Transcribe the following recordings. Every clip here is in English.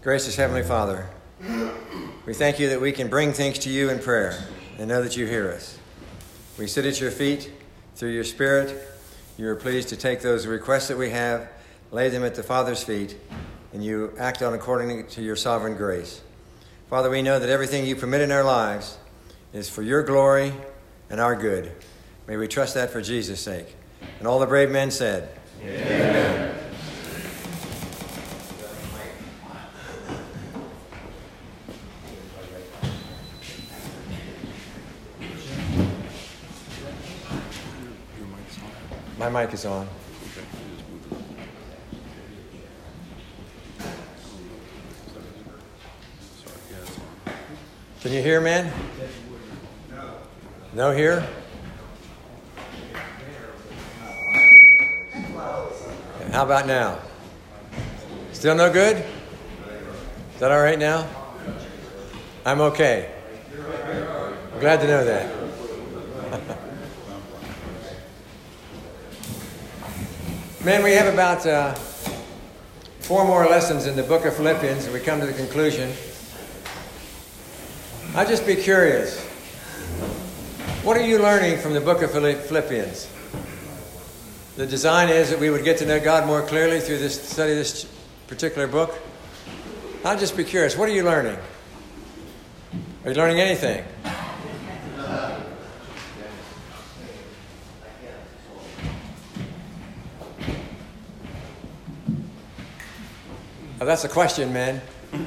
Gracious Heavenly Father, we thank you that we can bring things to you in prayer and know that you hear us. We sit at your feet through your Spirit. You are pleased to take those requests that we have, lay them at the Father's feet, and you act on according to your sovereign grace. Father, we know that everything you permit in our lives is for your glory and our good. May we trust that for Jesus' sake. And all the brave men said, Amen. My mic is on. Can you hear, man? No here? How about now? Still no good? Is that all right now? I'm okay. I'm glad to know that. Man, we have about 4 more lessons in the book of Philippians, and we come to the conclusion. I'll just be curious. What are you learning from the book of Philippians? The design is that we would get to know God more clearly through this study of this particular book. I'll just be curious. What are you learning? Are you learning anything? Oh, that's a question, man.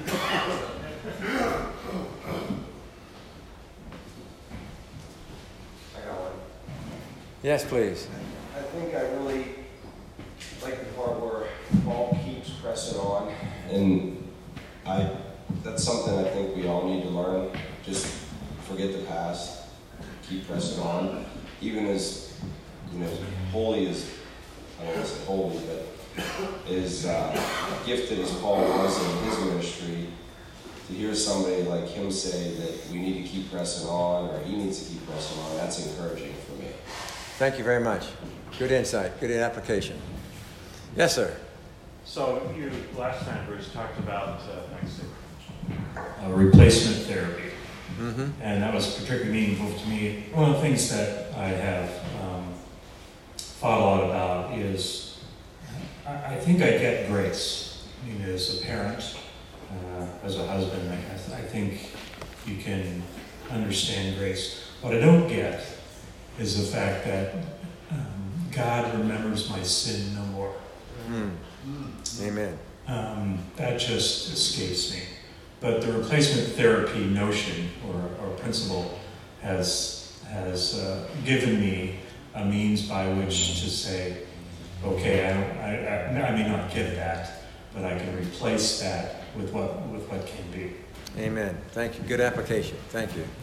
Yes, please. I think I really like the part where Paul keeps pressing on, and that's something I think we all need to learn. Just forget the past, keep pressing on. Even as, holy as, I don't want to say holy, but as gifted as Paul was in his ministry, to hear somebody like him say that we need to keep pressing on, or he needs to keep pressing on, that's encouraging for me. Thank you very much. Good insight, good application. Yes, sir. So you, last time, Bruce, talked about replacement therapy. Mm-hmm. And that was particularly meaningful to me. One of the things that I have thought a lot about is I think I get grace. I mean, as a parent, as a husband, I think you can understand grace. What I don't get is the fact that God remembers my sin no more. Amen. That just escapes me. But the replacement therapy notion or principle has given me a means by which to say, okay, I may not get that, but I can replace that with what can be. Amen. Thank you. Good application. Thank you.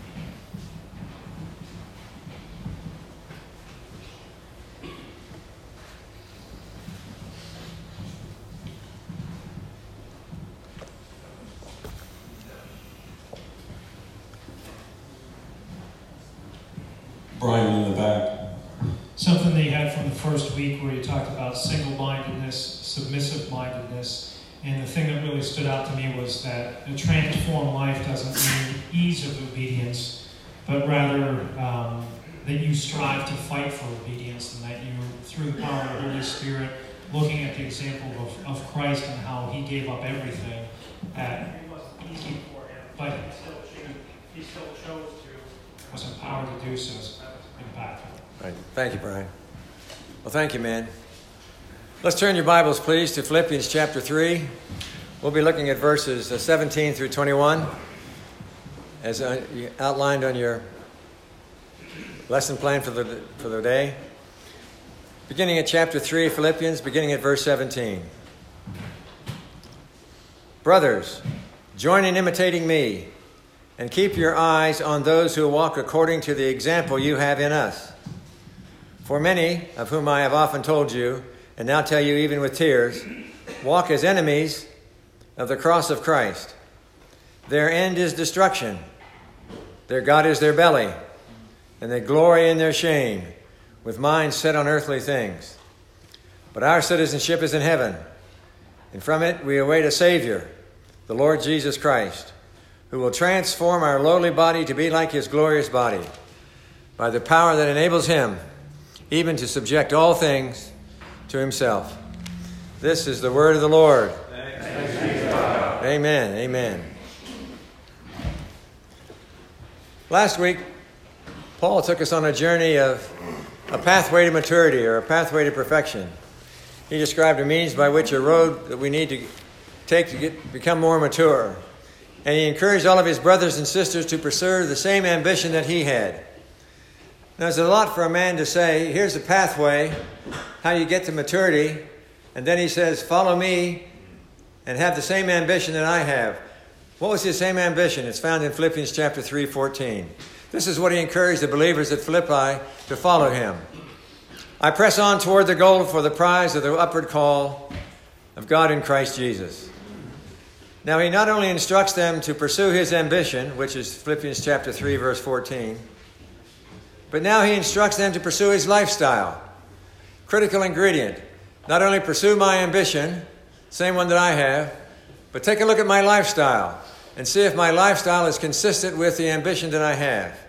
Brian in the back. Something that you had from the first week where you talked about single-mindedness, submissive-mindedness, and the thing that really stood out to me was that a transformed life doesn't mean ease of obedience, but rather that you strive to fight for obedience, and that you, through the power of the Holy Spirit, looking at the example of Christ and how he gave up everything, that it wasn't easy for him, but he still chose to, was empowered to do so. So that was impactful. Right. Thank you, Brian. Well, thank you, man. Let's turn your Bibles, please, to Philippians chapter 3. We'll be looking at verses 17 through 21, as outlined on your lesson plan for the day. Beginning at chapter 3, Philippians, beginning at verse 17. Brothers, join in imitating me, and keep your eyes on those who walk according to the example you have in us. For many, of whom I have often told you, and now tell you even with tears, walk as enemies of the cross of Christ. Their end is destruction. Their God is their belly, and they glory in their shame, with minds set on earthly things. But our citizenship is in heaven, and from it we await a Savior, the Lord Jesus Christ, who will transform our lowly body to be like his glorious body, by the power that enables him even to subject all things to himself. This is the word of the Lord. Amen. Amen. Last week, Paul took us on a journey of a pathway to maturity, or a pathway to perfection. He described a means by which a road that we need to take to become more mature. And he encouraged all of his brothers and sisters to pursue the same ambition that he had. Now, there's a lot for a man to say, here's a pathway, how you get to maturity. And then he says, follow me and have the same ambition that I have. What was his same ambition? It's found in Philippians chapter 3:14. This is what he encouraged the believers at Philippi to follow him. I press on toward the goal for the prize of the upward call of God in Christ Jesus. Now, he not only instructs them to pursue his ambition, which is Philippians chapter 3, verse 14, but now he instructs them to pursue his lifestyle. Critical ingredient. Not only pursue my ambition, same one that I have, but take a look at my lifestyle and see if my lifestyle is consistent with the ambition that I have.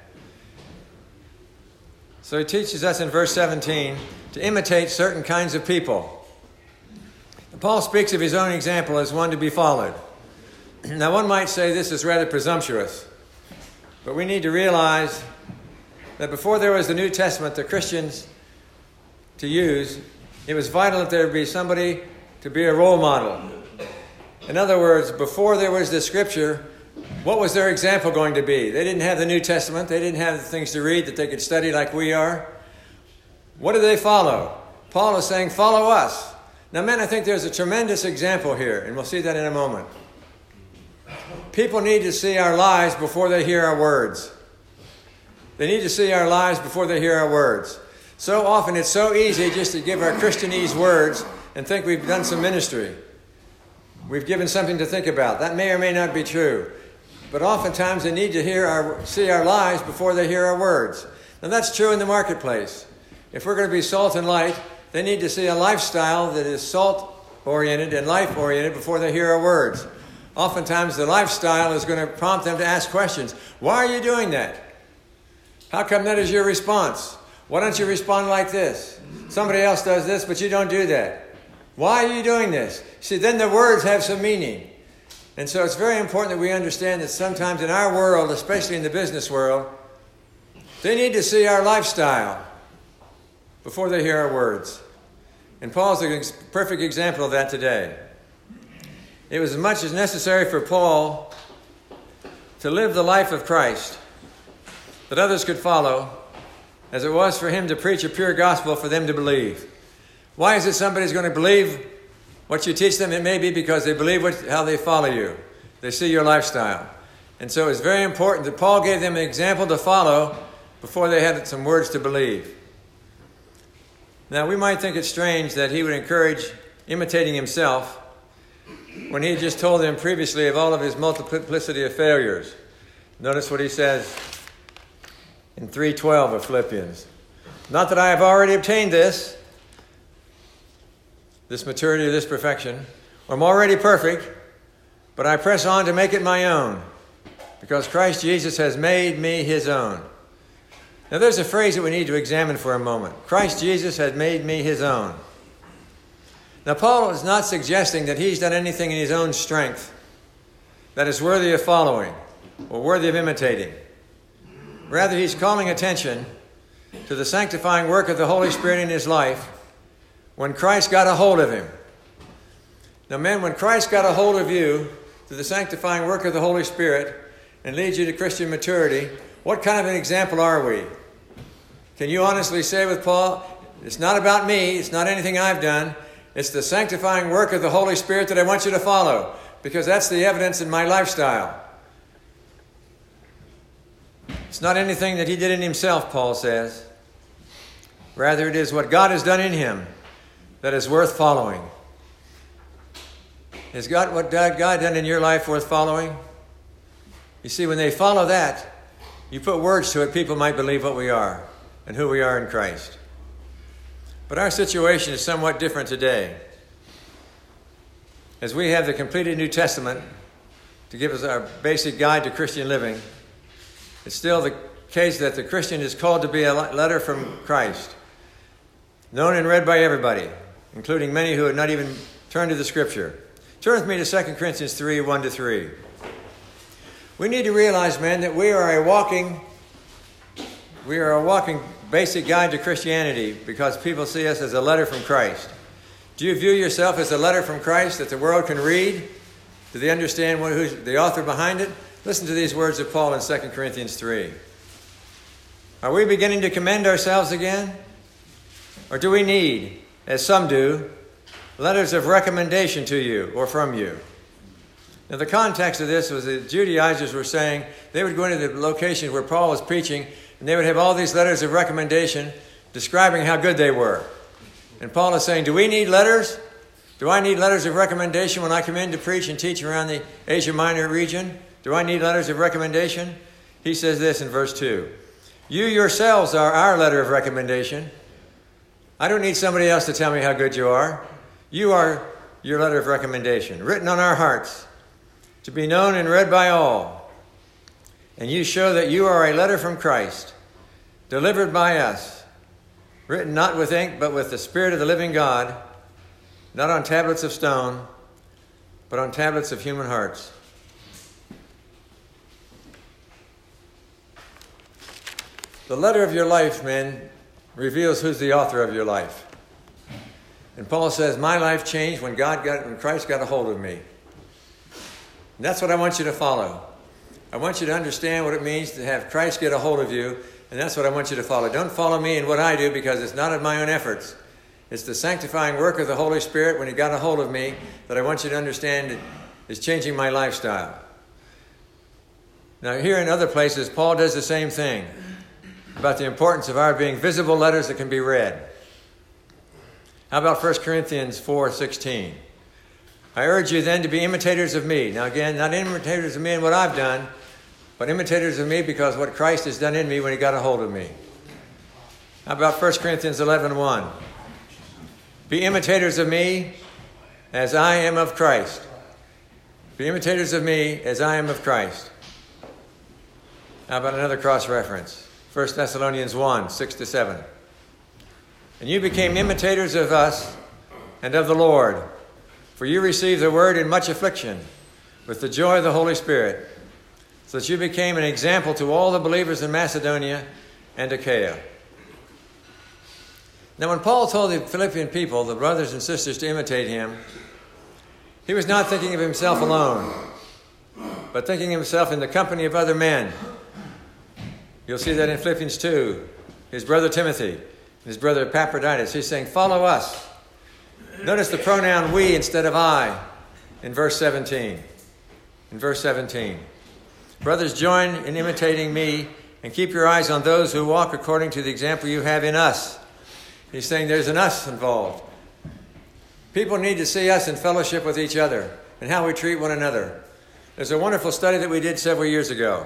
So he teaches us in verse 17 to imitate certain kinds of people. Paul speaks of his own example as one to be followed. Now, one might say this is rather presumptuous, but we need to realize that before there was the New Testament, the Christians to use, it was vital that there be somebody to be a role model. In other words, before there was the Scripture, what was their example going to be? They didn't have the New Testament. They didn't have the things to read that they could study like we are. What did they follow? Paul is saying, follow us. Now, men, I think there's a tremendous example here, and we'll see that in a moment. People need to see our lives before they hear our words. They need to see our lives before they hear our words. So often it's so easy just to give our Christianese words and think we've done some ministry. We've given something to think about. That may or may not be true. But oftentimes they need to see our lives before they hear our words. Now, that's true in the marketplace. If we're going to be salt and light, they need to see a lifestyle that is salt-oriented and life-oriented before they hear our words. Oftentimes the lifestyle is going to prompt them to ask questions. Why are you doing that? How come that is your response? Why don't you respond like this? Somebody else does this, but you don't do that. Why are you doing this? See, then the words have some meaning. And so it's very important that we understand that sometimes in our world, especially in the business world, they need to see our lifestyle before they hear our words. And Paul's a perfect example of that today. It was as much as necessary for Paul to live the life of Christ that others could follow as it was for him to preach a pure gospel for them to believe. Why is it somebody's going to believe what you teach them? It may be because they believe how they follow you. They see your lifestyle. And so it's very important that Paul gave them an example to follow before they had some words to believe. Now, we might think it's strange that he would encourage imitating himself when he had just told them previously of all of his multiplicity of failures. Notice what he says in 3:12 of Philippians. Not that I have already obtained this maturity or this perfection, or I'm already perfect, but I press on to make it my own, because Christ Jesus has made me his own. Now there's a phrase that we need to examine for a moment. Christ Jesus has made me his own. Now Paul is not suggesting that he's done anything in his own strength that is worthy of following or worthy of imitating. Rather, he's calling attention to the sanctifying work of the Holy Spirit in his life when Christ got a hold of him. Now, men, when Christ got a hold of you through the sanctifying work of the Holy Spirit and leads you to Christian maturity, what kind of an example are we? Can you honestly say with Paul, it's not about me, it's not anything I've done, it's the sanctifying work of the Holy Spirit that I want you to follow, because that's the evidence in my lifestyle. It's not anything that he did in himself, Paul says. Rather, it is what God has done in him that is worth following. Has what God done in your life worth following? You see, when they follow that, you put words to it, people might believe what we are and who we are in Christ. But our situation is somewhat different today. As we have the completed New Testament, to give us our basic guide to Christian living, it's still the case that the Christian is called to be a letter from Christ, known and read by everybody, including many who had not even turned to the Scripture. Turn with me to 2 Corinthians 3, 1-3. We need to realize, men, that we are a walking basic guide to Christianity because people see us as a letter from Christ. Do you view yourself as a letter from Christ that the world can read? Do they understand who's the author behind it? Listen to these words of Paul in 2 Corinthians 3. Are we beginning to commend ourselves again? Or do we need, as some do, letters of recommendation to you or from you? Now, the context of this was that Judaizers were saying they would go into the location where Paul was preaching, and they would have all these letters of recommendation describing how good they were. And Paul is saying, do we need letters? Do I need letters of recommendation when I come in to preach and teach around the Asia Minor region? Do I need letters of recommendation? He says this in verse 2. You yourselves are our letter of recommendation. I don't need somebody else to tell me how good you are. You are your letter of recommendation, written on our hearts, to be known and read by all. And you show that you are a letter from Christ, delivered by us, written not with ink, but with the Spirit of the living God, not on tablets of stone, but on tablets of human hearts. The letter of your life, men, reveals who's the author of your life. And Paul says, my life changed when Christ got a hold of me. And that's what I want you to follow. I want you to understand what it means to have Christ get a hold of you, and that's what I want you to follow. Don't follow me in what I do, because it's not of my own efforts. It's the sanctifying work of the Holy Spirit when He got a hold of me that I want you to understand is changing my lifestyle. Now, here in other places, Paul does the same thing about the importance of our being visible letters that can be read. How about 1 Corinthians 4:16? I urge you then to be imitators of me. Now again, not imitators of me in what I've done, but imitators of me because what Christ has done in me when He got a hold of me. How about 1 Corinthians 11:1? Be imitators of me as I am of Christ. Be imitators of me as I am of Christ. How about another cross-reference? 1 Thessalonians 1:6-7. And you became imitators of us and of the Lord, for you received the word in much affliction with the joy of the Holy Spirit, so that you became an example to all the believers in Macedonia and Achaia. Now, when Paul told the Philippian people, the brothers and sisters, to imitate him, he was not thinking of himself alone, but thinking of himself in the company of other men. You'll see that in Philippians 2, his brother Timothy and his brother Epaphroditus. He's saying, follow us. Notice the pronoun we instead of I in verse 17. In verse 17. Brothers, join in imitating me and keep your eyes on those who walk according to the example you have in us. He's saying there's an us involved. People need to see us in fellowship with each other and how we treat one another. There's a wonderful study that we did several years ago.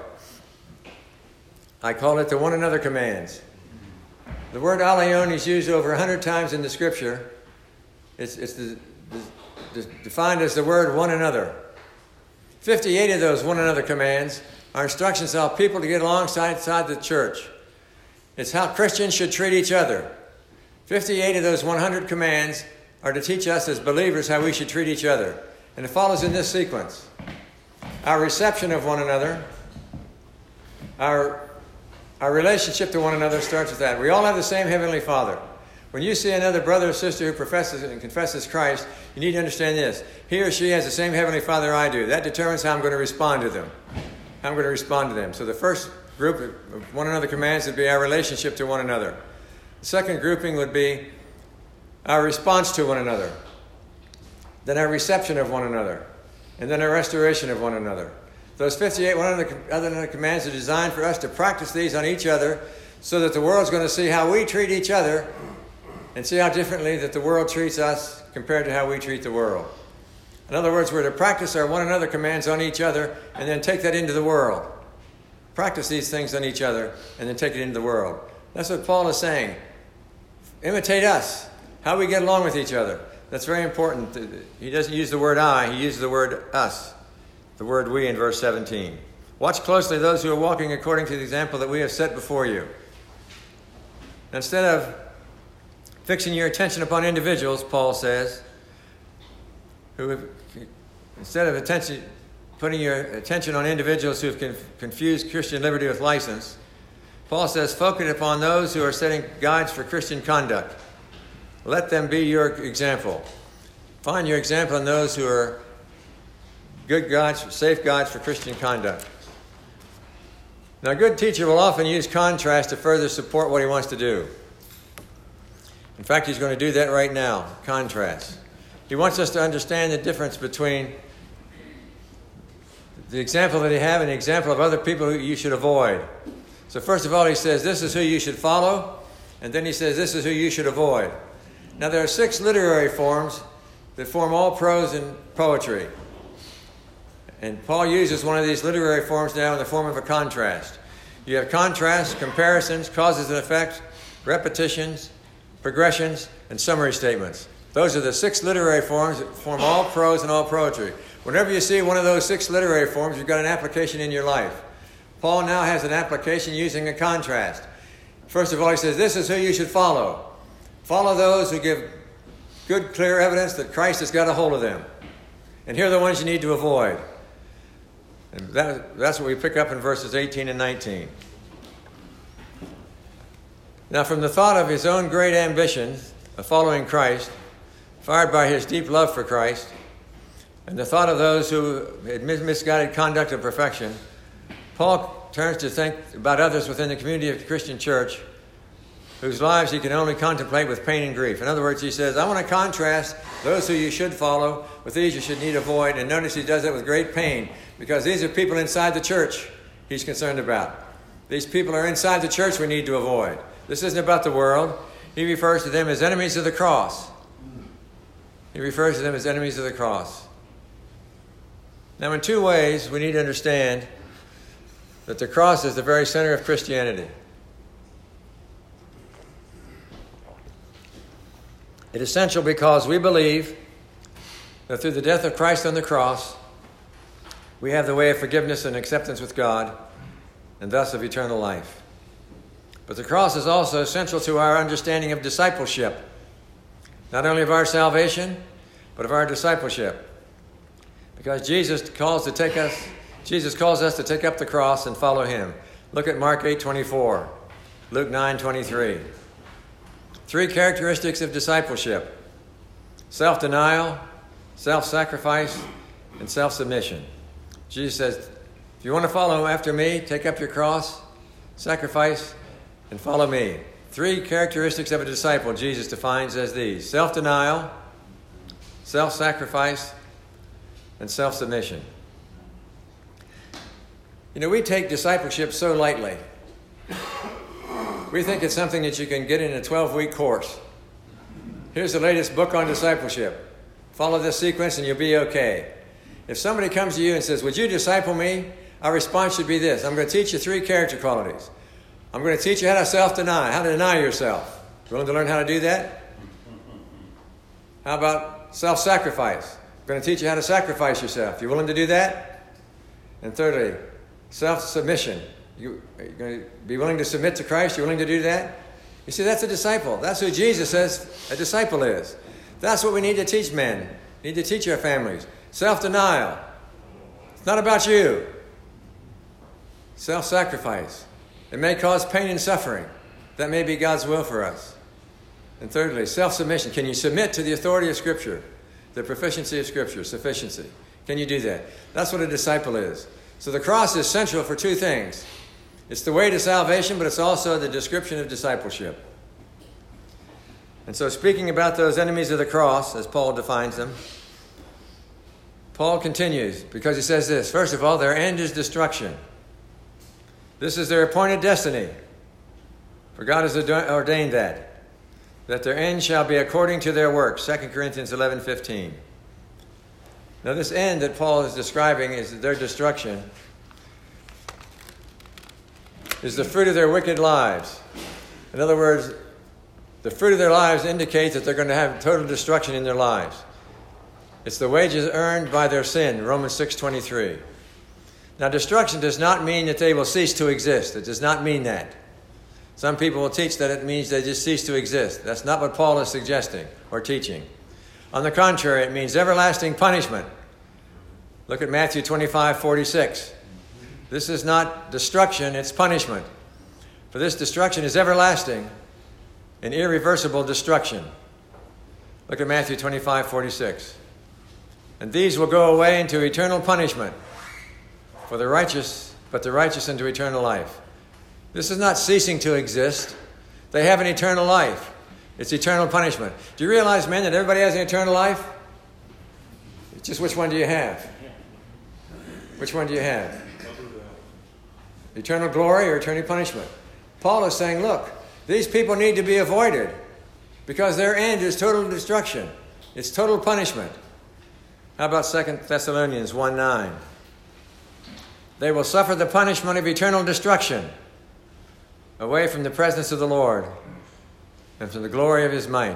I call it the one another commands. The word alaion is used over 100 times in the Scripture. It's defined as the word one another. 58 of those one another commands are instructions how people to get alongside the church. It's how Christians should treat each other. 58 of those 100 commands are to teach us as believers how we should treat each other. And it follows in this sequence. Our reception of one another, our relationship to one another starts with that. We all have the same Heavenly Father. When you see another brother or sister who professes and confesses Christ, you need to understand this. He or she has the same Heavenly Father I do. That determines how I'm going to respond to them. How I'm going to respond to them. So the first group of one another commands would be our relationship to one another. The second grouping would be our response to one another. Then our reception of one another. And then our restoration of one another. Those 58 other commands are designed for us to practice these on each other so that the world's going to see how we treat each other and see how differently that the world treats us compared to how we treat the world. In other words, we're to practice our one another commands on each other and then take that into the world. Practice these things on each other and then take it into the world. That's what Paul is saying. Imitate us, how we get along with each other. That's very important. He doesn't use the word I, he uses the word us. The word we in verse 17. Watch closely those who are walking according to the example that we have set before you. Instead of fixing your attention upon individuals, Paul says, instead of putting your attention on individuals who have confused Christian liberty with license, Paul says, focus upon those who are setting guides for Christian conduct. Let them be your example. Find your example in those who are good guides, safe guides for Christian conduct. Now, a good teacher will often use contrast to further support what he wants to do. In fact, he's going to do that right now, contrast. He wants us to understand the difference between the example that he have and the example of other people who you should avoid. So first of all, he says, this is who you should follow. And then he says, this is who you should avoid. Now, there are 6 literary forms that form all prose and poetry. And Paul uses one of these literary forms now in the form of a contrast. You have contrasts, comparisons, causes and effects, repetitions, progressions, and summary statements. Those are the 6 literary forms that form all prose and all poetry. Whenever you see one of those 6 literary forms, you've got an application in your life. Paul now has an application using a contrast. First of all, he says, this is who you should follow. Follow those who give good, clear evidence that Christ has got a hold of them. And here are the ones you need to avoid. And that's what we pick up in verses 18 and 19. Now, from the thought of his own great ambition of following Christ, fired by his deep love for Christ, and the thought of those who had misguided conduct of perfection, Paul turns to think about others within the community of the Christian church whose lives he can only contemplate with pain and grief. In other words, he says, I want to contrast those who you should follow with these you should need to avoid. And notice he does that with great pain because these are people inside the church he's concerned about. These people are inside the church we need to avoid. This isn't about the world. He refers to them as enemies of the cross. He refers to them as enemies of the cross. Now, in 2 ways, we need to understand that the cross is the very center of Christianity. It is essential because we believe that through the death of Christ on the cross, we have the way of forgiveness and acceptance with God, and thus of eternal life. But the cross is also essential to our understanding of discipleship, not only of our salvation, but of our discipleship. Because Jesus calls us to take up the cross and follow him. Look at Mark 8:24, Luke 9:23. 3 characteristics of discipleship: self-denial, self-sacrifice, and self-submission. Jesus says, if you want to follow after me, take up your cross, sacrifice, and follow me. 3 characteristics of a disciple Jesus defines as these: self-denial, self-sacrifice, and self-submission. You know, we take discipleship so lightly. We think it's something that you can get in a 12-week course. Here's the latest book on discipleship. Follow this sequence and you'll be okay. If somebody comes to you and says, would you disciple me? Our response should be this: I'm going to teach you 3 character qualities. I'm going to teach you how to self-deny, how to deny yourself. Willing to learn how to do that? How about self-sacrifice? I'm going to teach you how to sacrifice yourself. You willing to do that? And thirdly, self-submission. You're going to be willing to submit to Christ? You're willing to do that? You see, that's a disciple. That's who Jesus says a disciple is. That's what we need to teach men. We need to teach our families. Self-denial. It's not about you. Self-sacrifice. It may cause pain and suffering. That may be God's will for us. And thirdly, self-submission. Can you submit to the authority of Scripture? The proficiency of Scripture, sufficiency. Can you do that? That's what a disciple is. So the cross is central for 2 things. It's the way to salvation, but it's also the description of discipleship. And so speaking about those enemies of the cross, as Paul defines them, Paul continues because he says this: first of all, their end is destruction. This is their appointed destiny. For God has ordained that their end shall be according to their works. 2 Corinthians 11:15. Now this end that Paul is describing is their destruction, is the fruit of their wicked lives. In other words, the fruit of their lives indicates that they're going to have total destruction in their lives. It's the wages earned by their sin, Romans 6:23. Now, destruction does not mean that they will cease to exist. It does not mean that. Some people will teach that it means they just cease to exist. That's not what Paul is suggesting or teaching. On the contrary, it means everlasting punishment. Look at Matthew 25:46. This is not destruction, it's punishment. For this destruction is everlasting and irreversible destruction. Look at Matthew 25:46. And these will go away into eternal punishment for the righteous, but the righteous into eternal life. This is not ceasing to exist. They have an eternal life. It's eternal punishment. Do you realize, men, that everybody has an eternal life? It's just which one do you have? Which one do you have? Eternal glory or eternal punishment? Paul is saying, look, these people need to be avoided because their end is total destruction. It's total punishment. How about 2 Thessalonians 1:9? They will suffer the punishment of eternal destruction away from the presence of the Lord and from the glory of his might.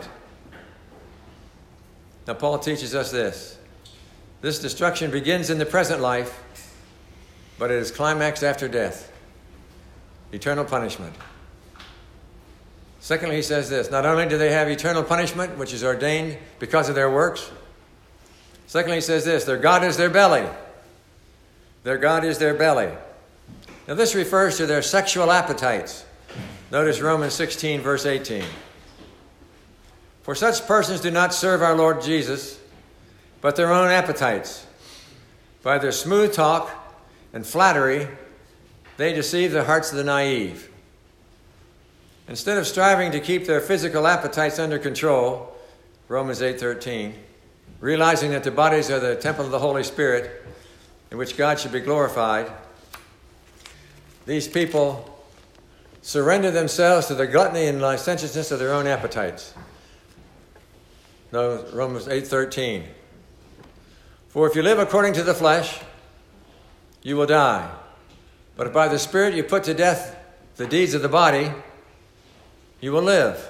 Now, Paul teaches us this. This destruction begins in the present life, but it is climaxed after death. Eternal punishment. Secondly, he says this. Not only do they have eternal punishment, which is ordained because of their works. Secondly, he says this. Their God is their belly. Their God is their belly. Now, this refers to their sexual appetites. Notice Romans 16, verse 18. For such persons do not serve our Lord Jesus, but their own appetites. By their smooth talk and flattery, they deceive the hearts of the naive. Instead of striving to keep their physical appetites under control, Romans 8:13, realizing that the bodies are the temple of the Holy Spirit, in which God should be glorified, these people surrender themselves to the gluttony and licentiousness of their own appetites. No, Romans 8:13. For if you live according to the flesh, you will die. But if by the Spirit you put to death the deeds of the body, you will live.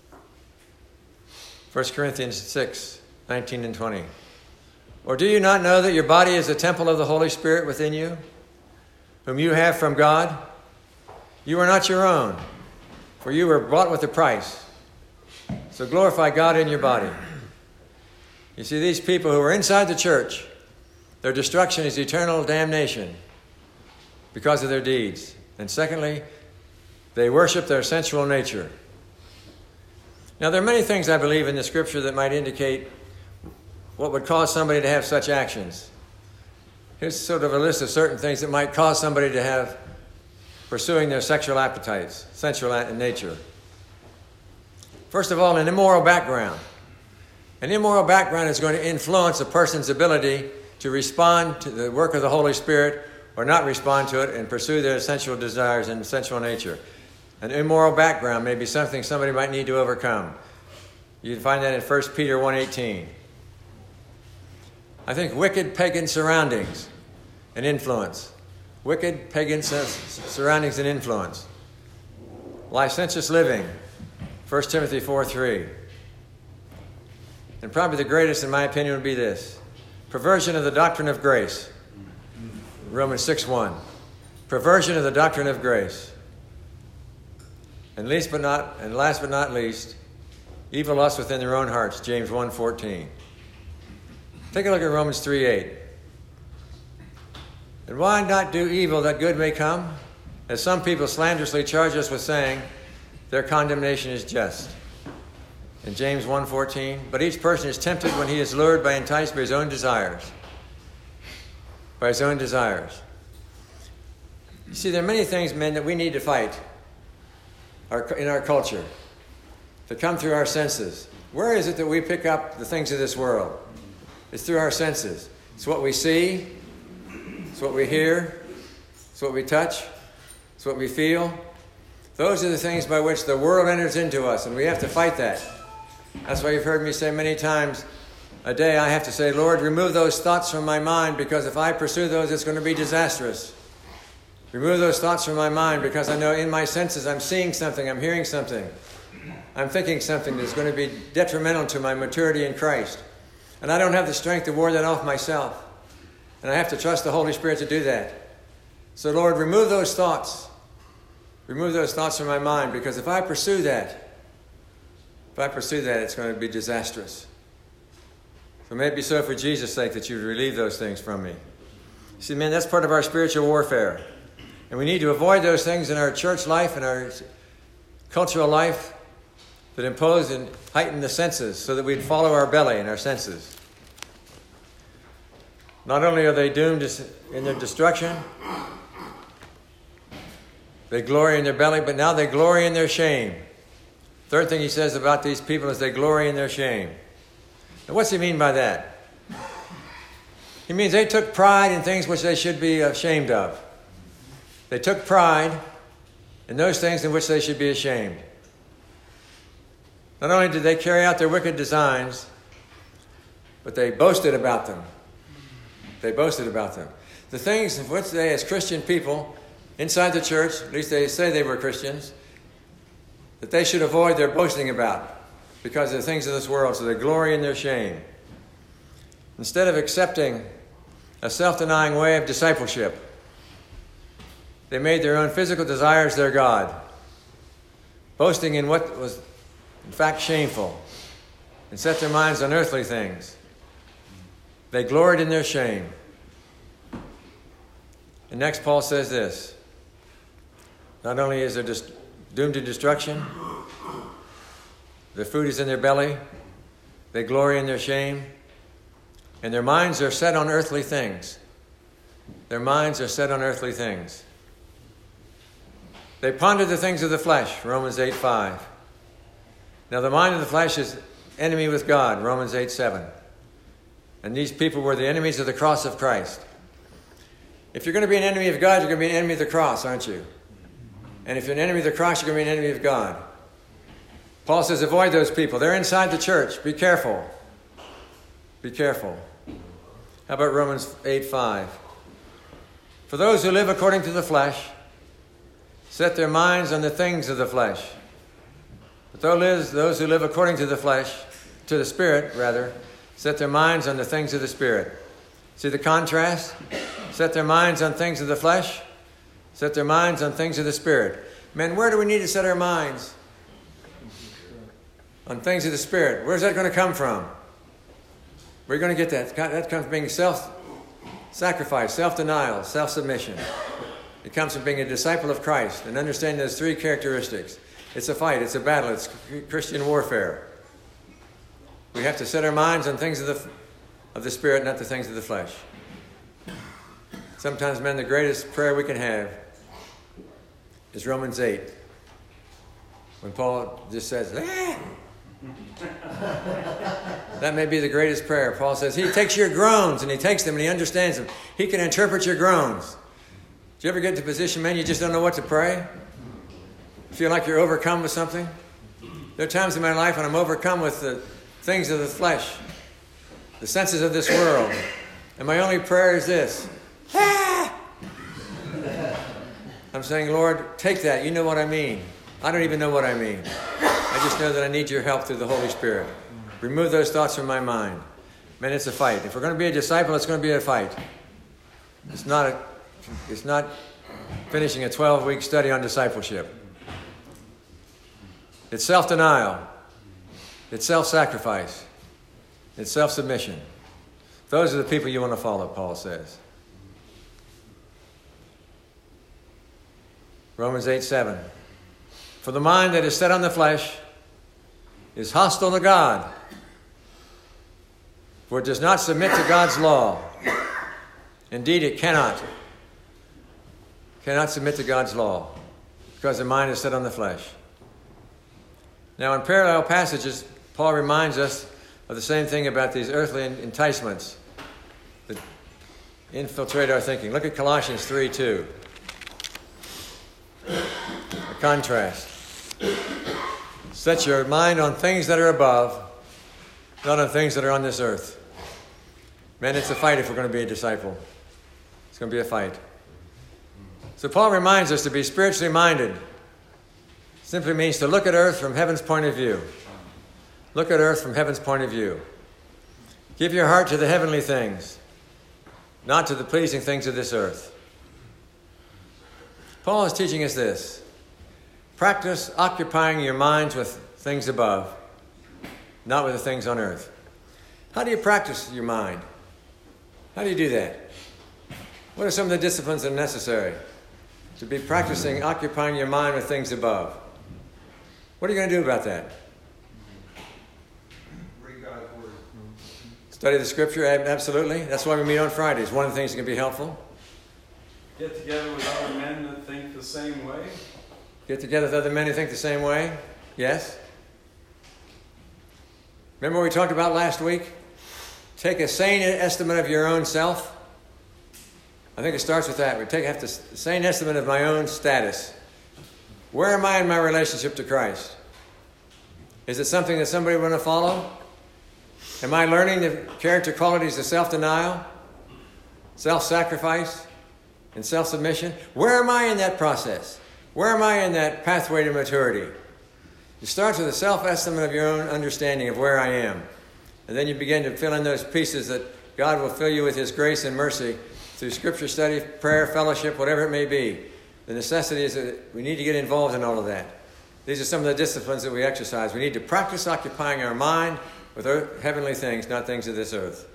1 Corinthians 6:19 and 20. Or do you not know that your body is a temple of the Holy Spirit within you, whom you have from God? You are not your own, for you were bought with a price. So glorify God in your body. You see, these people who are inside the church, their destruction is eternal damnation because of their deeds. And secondly, they worship their sensual nature. Now, there are many things, I believe, in the Scripture that might indicate what would cause somebody to have such actions. Here's sort of a list of certain things that might cause somebody to have pursuing their sexual appetites, sensual in nature. First of all, an immoral background. An immoral background is going to influence a person's ability to respond to the work of the Holy Spirit or not respond to it and pursue their sensual desires and sensual nature. An immoral background may be something somebody might need to overcome. You can find that in 1 Peter 1:18. I think wicked pagan surroundings and influence. Wicked pagan surroundings and influence. Licentious living, 1 Timothy 4:3. And probably the greatest, in my opinion, would be this. Perversion of the doctrine of grace, Romans 6:1. Perversion of the doctrine of grace. And last but not least, evil lust within their own hearts, James 1:14. Take a look at Romans 3:8. And why not do evil that good may come? As some people slanderously charge us with saying, their condemnation is just. In James 1:14, but each person is tempted when he is lured by enticed by his own desires. By his own desires. You see, there are many things, men, that we need to fight in our culture to come through our senses. Where is it that we pick up the things of this world? It's through our senses. It's what we see. It's what we hear. It's what we touch. It's what we feel. Those are the things by which the world enters into us, and we have to fight that. That's why you've heard me say many times a day, I have to say, Lord, remove those thoughts from my mind, because if I pursue those, it's going to be disastrous. Remove those thoughts from my mind, because I know in my senses I'm seeing something, I'm hearing something, I'm thinking something that's going to be detrimental to my maturity in Christ. And I don't have the strength to ward that off myself. And I have to trust the Holy Spirit to do that. So Lord, remove those thoughts. Remove those thoughts from my mind, because if I pursue that, it's going to be disastrous. So may it be so for Jesus' sake that you relieve those things from me. See, man, that's part of our spiritual warfare. And we need to avoid those things in our church life and our cultural life that impose and heighten the senses so that we'd follow our belly and our senses. Not only are they doomed in their destruction, they glory in their belly, but now they glory in their shame. Third thing he says about these people is they glory in their shame. Now what's he mean by that? He means they took pride in things which they should be ashamed of. They took pride in those things in which they should be ashamed. Not only did they carry out their wicked designs, but they boasted about them. They boasted about them. The things in which they, as Christian people, inside the church, at least they say they were Christians, that they should avoid their boasting about because of the things of this world, so they glory in their shame. Instead of accepting a self-denying way of discipleship, they made their own physical desires their God, boasting in what was in fact shameful, and set their minds on earthly things. They gloried in their shame. And next Paul says this: not only is there doomed to destruction, the food is in their belly, they glory in their shame, and their minds are set on earthly things. Their minds are set on earthly things. They ponder the things of the flesh, Romans 8:5. Now the mind of the flesh is enemy with God, Romans 8:7. And these people were the enemies of the cross of Christ. If you're going to be an enemy of God, you're going to be an enemy of the cross, aren't you? And if you're an enemy of the cross, you're going to be an enemy of God. Paul says, avoid those people. They're inside the church. Be careful. Be careful. How about Romans 8:5? For those who live according to the flesh set their minds on the things of the flesh. But those who live according to the flesh, to the Spirit, rather, set their minds on the things of the Spirit. See the contrast? Set their minds on things of the flesh. Set their minds on things of the Spirit. Men, where do we need to set our minds? On things of the Spirit. Where's that going to come from? Where are you going to get that? That comes from being self-sacrifice, self-denial, self-submission. It comes from being a disciple of Christ and understanding those three characteristics. It's a fight, it's a battle, it's Christian warfare. We have to set our minds on things of the Spirit, not the things of the flesh. Sometimes, men, the greatest prayer we can have is Romans 8. When Paul just says, that may be the greatest prayer. Paul says, he takes your groans and he takes them and he understands them. He can interpret your groans. Do you ever get to a position, man, you just don't know what to pray? Feel like you're overcome with something? There are times in my life when I'm overcome with the things of the flesh, the senses of this world. And my only prayer is this. I'm saying, Lord, take that. You know what I mean. I don't even know what I mean. I just know that I need your help through the Holy Spirit. Remove those thoughts from my mind. Man, it's a fight. If we're going to be a disciple, it's going to be a fight. It's not finishing a 12-week study on discipleship. It's self-denial. It's self-sacrifice. It's self-submission. Those are the people you want to follow, Paul says. Romans 8:7. For the mind that is set on the flesh is hostile to God, for it does not submit to God's law. Indeed, it cannot submit to God's law, because the mind is set on the flesh. Now, in parallel passages, Paul reminds us of the same thing about these earthly enticements that infiltrate our thinking. Look at Colossians 3:2. A contrast. Set your mind on things that are above, not on things that are on this earth. Man, it's a fight if we're going to be a disciple. It's going to be a fight. So Paul reminds us to be spiritually minded. Simply means to look at earth from heaven's point of view. Look at earth from heaven's point of view. Give your heart to the heavenly things, not to the pleasing things of this earth. Paul is teaching us this. Practice occupying your minds with things above, not with the things on earth. How do you practice your mind? How do you do that? What are some of the disciplines that are necessary to be practicing occupying your mind with things above? What are you going to do about that? Read God's Word. Study the Scripture, absolutely. That's why we meet on Fridays. One of the things that can be helpful. Get together with other men that think the same way. Get together with other men who think the same way. Yes. Remember what we talked about last week? Take a sane estimate of your own self. I think it starts with that. We have to sane estimate of my own status. Where am I in my relationship to Christ? Is it something that somebody want to follow? Am I learning the character qualities of self-denial, self-sacrifice, and self-submission? Where am I in that process? Where am I in that pathway to maturity? It starts with a self-estimate of your own understanding of where I am. And then you begin to fill in those pieces that God will fill you with His grace and mercy through Scripture study, prayer, fellowship, whatever it may be. The necessity is that we need to get involved in all of that. These are some of the disciplines that we exercise. We need to practice occupying our mind with heavenly things, not things of this earth.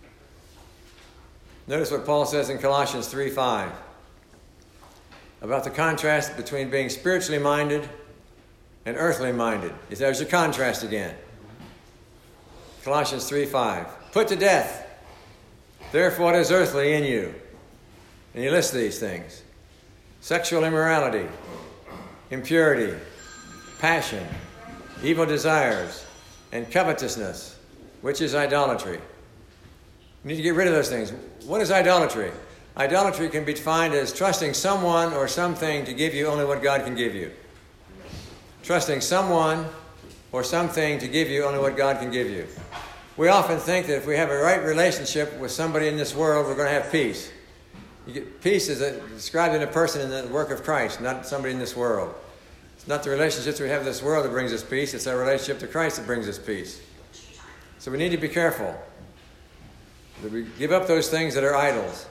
Notice what Paul says in Colossians 3:5 about the contrast between being spiritually minded and earthly minded. There's your contrast again. Colossians 3:5. Put to death, therefore, what is earthly in you. And he lists these things. Sexual immorality, impurity, passion, evil desires, and covetousness, which is idolatry. You need to get rid of those things. What is idolatry? Idolatry can be defined as trusting someone or something to give you only what God can give you. Trusting someone or something to give you only what God can give you. We often think that if we have a right relationship with somebody in this world, we're going to have peace. Peace is described in a person in the work of Christ, not somebody in this world. It's not the relationships we have in this world that brings us peace. It's our relationship to Christ that brings us peace. So we need to be careful that we give up those things that are idols.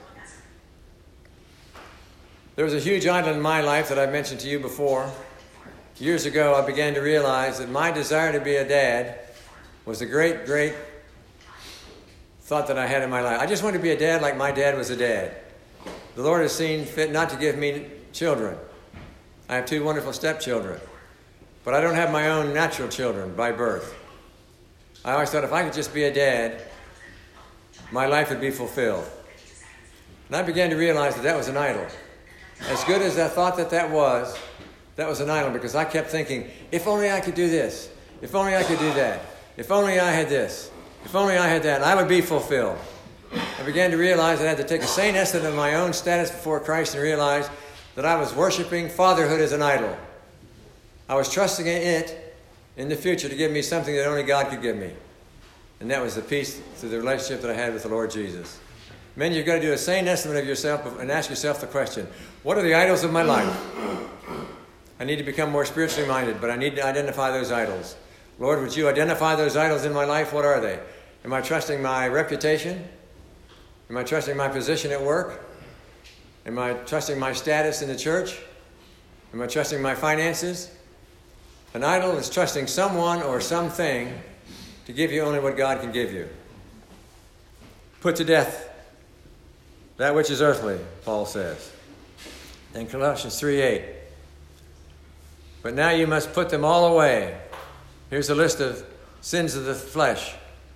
There was a huge idol in my life that I mentioned to you before. Years ago, I began to realize that my desire to be a dad was a great, great thought that I had in my life. I just wanted to be a dad like my dad was a dad. The Lord has seen fit not to give me children. I have 2 wonderful stepchildren. But I don't have my own natural children by birth. I always thought if I could just be a dad, my life would be fulfilled. And I began to realize that that was an idol. As good as I thought that was an idol, because I kept thinking, if only I could do this, if only I could do that, if only I had this, if only I had that, I would be fulfilled. I began to realize that I had to take a sane estimate of my own status before Christ and realize that I was worshiping fatherhood as an idol. I was trusting in it in the future to give me something that only God could give me. And that was the peace through the relationship that I had with the Lord Jesus. Men, you've got to do a sane estimate of yourself and ask yourself the question, what are the idols of my life? I need to become more spiritually minded, but I need to identify those idols. Lord, would you identify those idols in my life? What are they? Am I trusting my reputation? Am I trusting my position at work? Am I trusting my status in the church? Am I trusting my finances? An idol is trusting someone or something to give you only what God can give you. Put to death that which is earthly, Paul says. In Colossians 3:8. But now you must put them all away. Here's a list of sins of the flesh.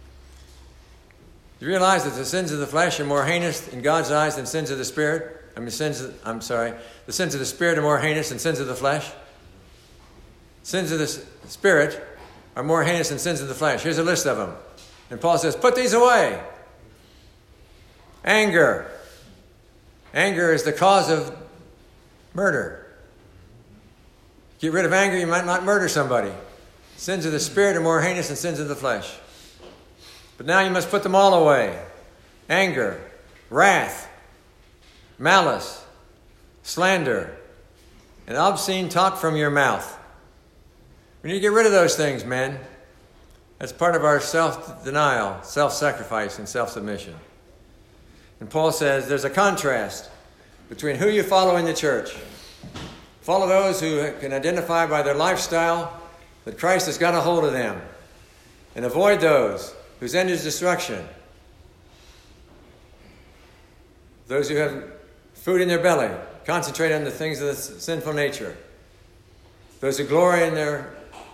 You realize that the sins of the flesh are more heinous in God's eyes than sins of the Spirit? The sins of the Spirit are more heinous than sins of the flesh. Sins of the Spirit are more heinous than sins of the flesh. Here's a list of them. And Paul says, put these away. Anger. Anger is the cause of murder. Get rid of anger, you might not murder somebody. Sins of the Spirit are more heinous than sins of the flesh. But now you must put them all away. Anger, wrath, malice, slander, and obscene talk from your mouth. We need to get rid of those things, men. That's part of our self-denial, self-sacrifice, and self-submission. And Paul says there's a contrast between who you follow in the church. Follow those who can identify by their lifestyle that Christ has got a hold of them. And avoid those whose end is destruction. Those who have food in their belly, concentrate on the things of the sinful nature. Those who glory in their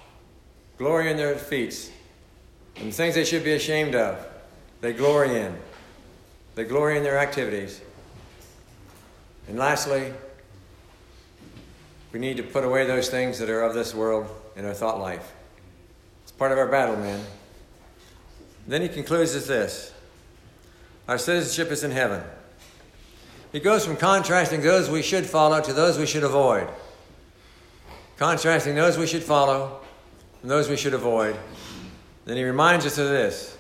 feats. And the things they should be ashamed of, they glory in. They glory in their activities. And lastly, we need to put away those things that are of this world in our thought life. It's part of our battle, men. Then he concludes with this. Our citizenship is in heaven. He goes from contrasting those we should follow to those we should avoid. Contrasting those we should follow and those we should avoid. Then he reminds us of this.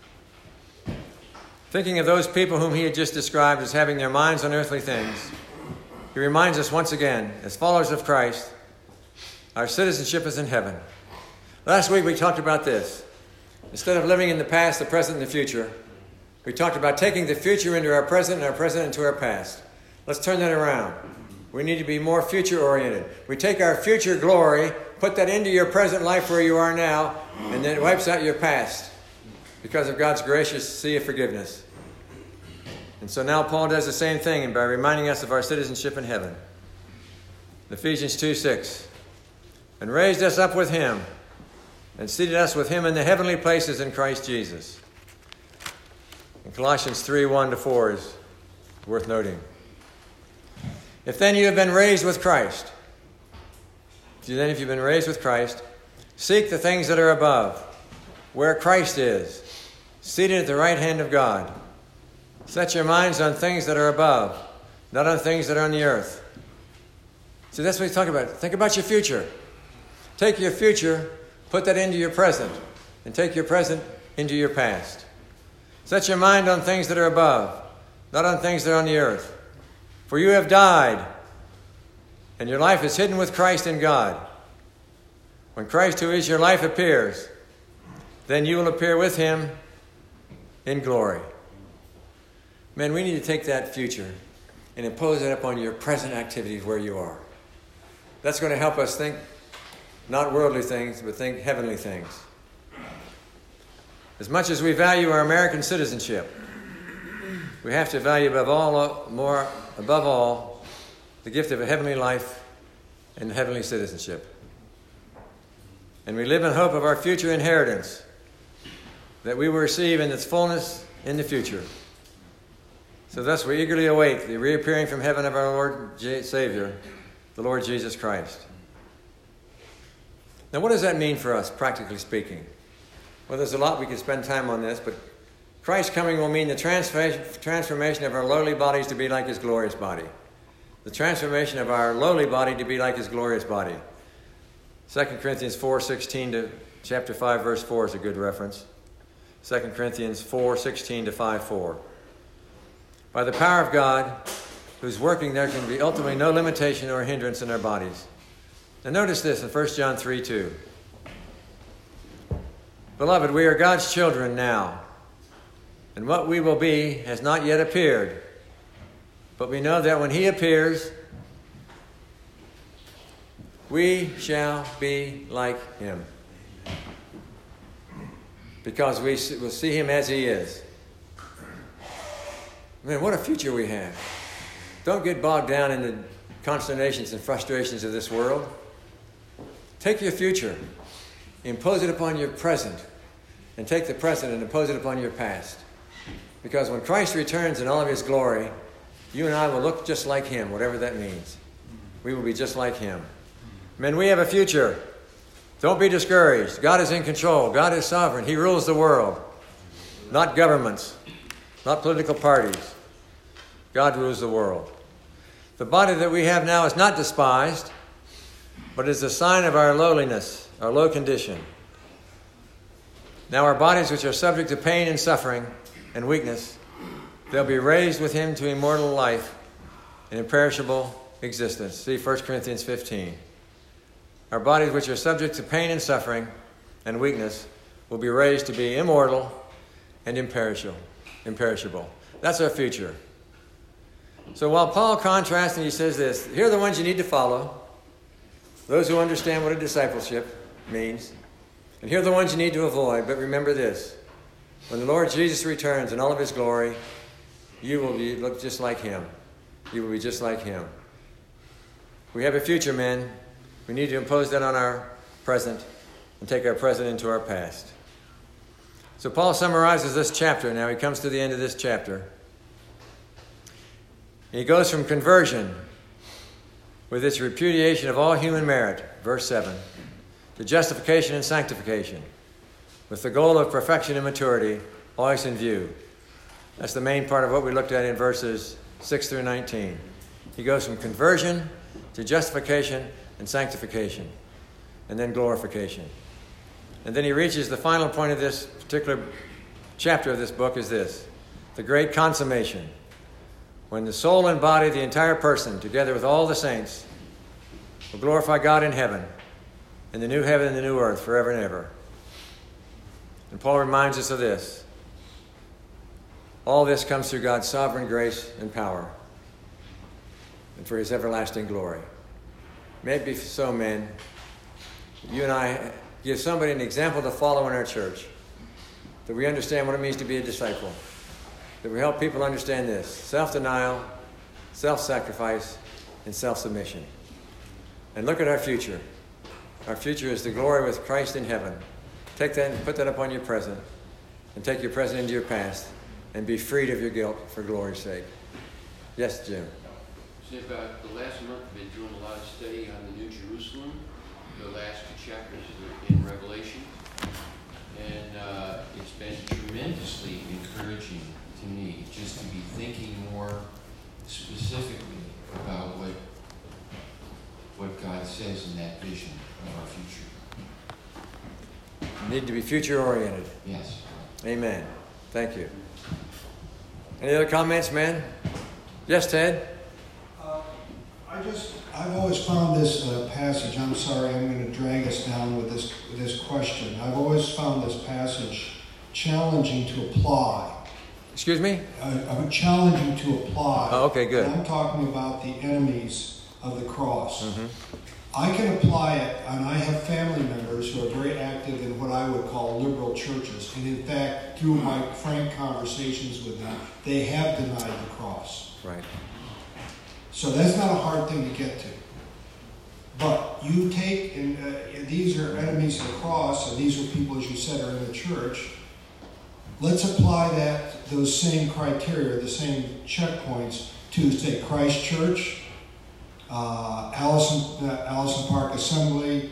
Thinking of those people whom he had just described as having their minds on earthly things, he reminds us once again, as followers of Christ, our citizenship is in heaven. Last week we talked about this. Instead of living in the past, the present, and the future, we talked about taking the future into our present and our present into our past. Let's turn that around. We need to be more future-oriented. We take our future glory, put that into your present life where you are now, and then it wipes out your past because of God's gracious sea of forgiveness. And so now Paul does the same thing by reminding us of our citizenship in heaven. Ephesians 2:6. And raised us up with him and seated us with him in the heavenly places in Christ Jesus. And Colossians 3:1-4 is worth noting. If then you have been raised with Christ, if you've been raised with Christ, seek the things that are above, where Christ is, seated at the right hand of God. Set your minds on things that are above, not on things that are on the earth. See, that's what he's talking about. Think about your future. Take your future, put that into your present, and take your present into your past. Set your mind on things that are above, not on things that are on the earth. For you have died, and your life is hidden with Christ in God. When Christ, who is your life, appears, then you will appear with him in glory. Men, we need to take that future and impose it upon your present activities where you are. That's going to help us think not worldly things, but think heavenly things. As much as we value our American citizenship, we have to value above all, the gift of a heavenly life and heavenly citizenship. And we live in hope of our future inheritance that we will receive in its fullness in the future. So thus we eagerly await the reappearing from heaven of our Lord Savior, the Lord Jesus Christ. Now, what does that mean for us, practically speaking? Well, there's a lot we could spend time on this, but Christ's coming will mean the transformation of our lowly bodies to be like his glorious body. The transformation of our lowly body to be like his glorious body. 2 Corinthians 4:16 to chapter 5, verse 4 is a good reference. 2 Corinthians 4:16-5:4. By the power of God, who's working, there can be ultimately no limitation or hindrance in our bodies. Now notice this in 1 John 3:2. Beloved, we are God's children now, and what we will be has not yet appeared. But we know that when he appears, we shall be like him, because we will see him as he is. Man, what a future we have. Don't get bogged down in the consternations and frustrations of this world. Take your future, impose it upon your present, and take the present and impose it upon your past. Because when Christ returns in all of his glory, you and I will look just like him, whatever that means. We will be just like him. Men, we have a future. Don't be discouraged. God is in control. God is sovereign. He rules the world. Not governments. Not political parties. God rules the world. The body that we have now is not despised, but is a sign of our lowliness, our low condition. Now our bodies, which are subject to pain and suffering and weakness, they'll be raised with him to immortal life and imperishable existence. See 1 Corinthians 15. Our bodies, which are subject to pain and suffering and weakness, will be raised to be immortal and imperishable. That's our future. So while Paul contrasts and he says this, here are the ones you need to follow, those who understand what a discipleship means, and here are the ones you need to avoid. But remember this, when the Lord Jesus returns in all of his glory, you will look just like him. You will be just like him. We have a future, men. We need to impose that on our present and take our present into our past. So Paul summarizes this chapter. Now he comes to the end of this chapter. He goes from conversion with its repudiation of all human merit, verse 7, to justification and sanctification, with the goal of perfection and maturity always in view. That's the main part of what we looked at in verses 6 through 19. He goes from conversion to justification and sanctification, and then glorification. And then he reaches the final point of this particular chapter of this book is this, the great consummation, when the soul and body, the entire person, together with all the saints, will glorify God in heaven, in the new heaven and the new earth, forever and ever. And Paul reminds us of this. All this comes through God's sovereign grace and power, and for his everlasting glory. May it be so, men. You and I give somebody an example to follow in our church, that we understand what it means to be a disciple, that we help people understand this: self-denial, self-sacrifice, and self-submission. And look at our future. Our future is the glory with Christ in heaven. Take that and put that upon your present, and take your present into your past, and be freed of your guilt for glory's sake. Yes, Jim? See, about the last month I've been doing a lot of study on the New Jerusalem, the last 2 chapters in Revelation, and it's been tremendously encouraging to me just to be thinking more specifically about what God says in that vision of our future. You need to be future-oriented. Yes. Amen. Thank you. Any other comments, man? Yes, Ted? I've always found this passage, I'm sorry, I'm going to drag us down with this question. I've always found this passage challenging to apply. Excuse me? Challenging to apply. Oh, okay, good. And I'm talking about the enemies of the cross. Mm-hmm. I can apply it, and I have family members who are very active in what I would call liberal churches. And in fact, through my frank conversations with them, they have denied the cross. Right. So that's not a hard thing to get to. But you take, and these are enemies of the cross, and these are people, as you said, are in the church. Let's apply those same criteria, the same checkpoints to, say, Christ Church, Allison Park Assembly,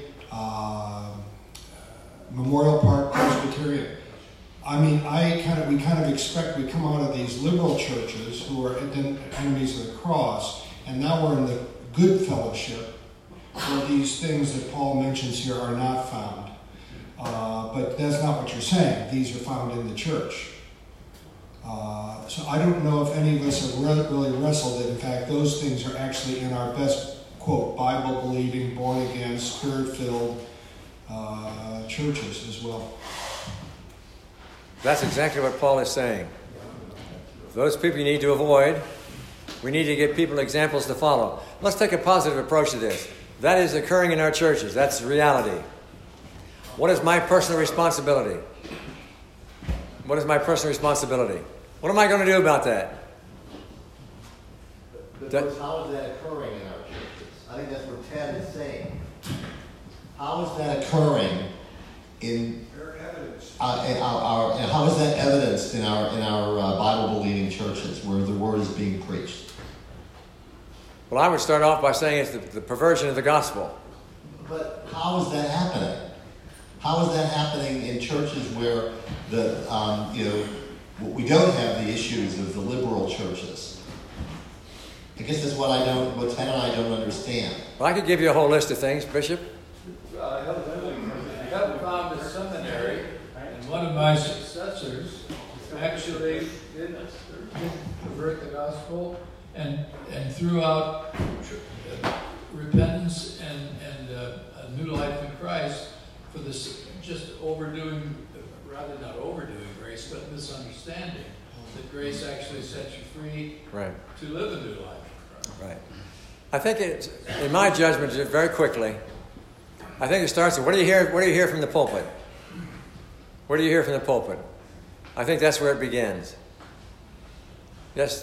Memorial Park Presbyterian. I mean, we kind of expect we come out of these liberal churches who are enemies of the cross, and now we're in the good fellowship where these things that Paul mentions here are not found. But that's not what you're saying. These are found in the church. So I don't know if any of us have really wrestled that, in fact, those things are actually in our best, quote, Bible-believing, born-again, Spirit-filled churches as well. That's exactly what Paul is saying. Those people you need to avoid. We need to give people examples to follow. Let's take a positive approach to this. That is occurring in our churches. That's reality. What is my personal responsibility? What is my personal responsibility? What am I going to do about that? How is that occurring in our churches? I think that's what Ted is saying. How is that occurring in how is that evidenced in our Bible-believing churches where the word is being preached? Well, I would start off by saying it's the perversion of the gospel. But how is that happening? How is that happening in churches where we don't have the issues of the liberal churches? I guess that's what Ted and I don't understand. Well, I could give you a whole list of things, Bishop. I have found a seminary, and one of my successors actually did pervert the gospel and threw out repentance and a new life in Christ for this just overdoing rather not overdoing grace, but misunderstanding that grace actually sets you free Right. to live a new life. Right. I think it's, in my judgment, just very quickly, I think it starts with, what do you hear from the pulpit? What do you hear from the pulpit? I think that's where it begins. Yes?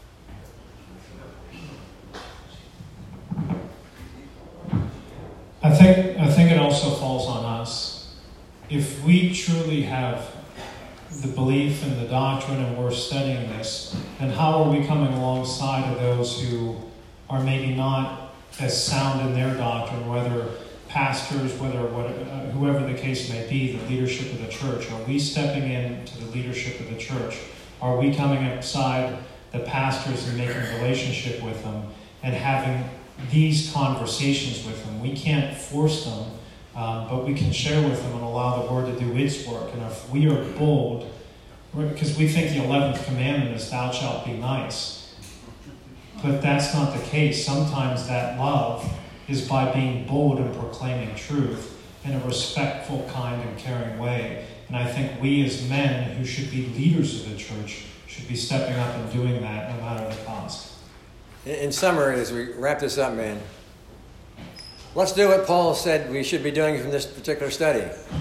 I think it also falls on us. If we truly have the belief in the doctrine and we're studying this, then how are we coming alongside of those who are maybe not as sound in their doctrine, whether pastors, whoever the case may be, the leadership of the church? Are we stepping into the leadership of the church? Are we coming beside the pastors and making a relationship with them and having these conversations with them? We can't force them, but we can share with them and allow the Word to do its work. And if we are bold, because we think the 11th commandment is thou shalt be nice, but that's not the case. Sometimes that love is by being bold and proclaiming truth in a respectful, kind, and caring way. And I think we as men who should be leaders of the church should be stepping up and doing that no matter the cost. In summary, as we wrap this up, man, let's do what Paul said we should be doing from this particular study.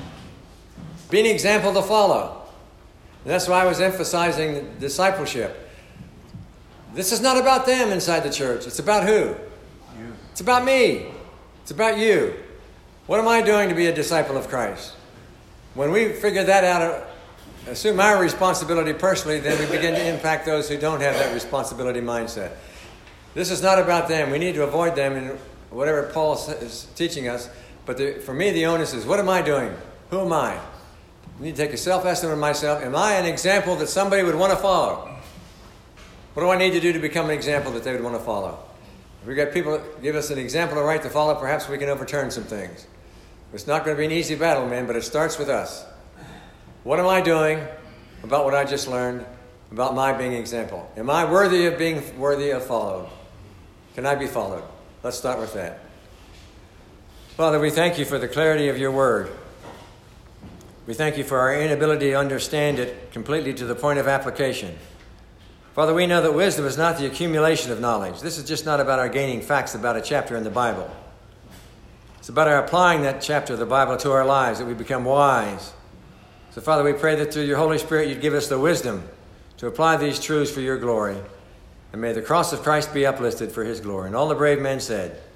Be an example to follow. And that's why I was emphasizing discipleship. This is not about them inside the church. It's about who? It's about me. It's about you. What am I doing to be a disciple of Christ? When we figure that out, assume our responsibility personally, then we begin to impact those who don't have that responsibility mindset. This is not about them. We need to avoid them in whatever Paul is teaching us. But for me, the onus is, what am I doing? Who am I? I need to take a self-estimate of myself. Am I an example that somebody would want to follow? What do I need to do to become an example that they would want to follow? If we've got people that give us an example of right to follow, perhaps we can overturn some things. It's not going to be an easy battle, man, but it starts with us. What am I doing about what I just learned, about my being an example? Am I worthy of being worthy of followed? Can I be followed? Let's start with that. Father, we thank you for the clarity of your word. We thank you for our inability to understand it completely to the point of application. Father, we know that wisdom is not the accumulation of knowledge. This is just not about our gaining facts about a chapter in the Bible. It's about our applying that chapter of the Bible to our lives, that we become wise. So, Father, we pray that through your Holy Spirit you'd give us the wisdom to apply these truths for your glory. And may the cross of Christ be uplifted for his glory. And all the brave men said,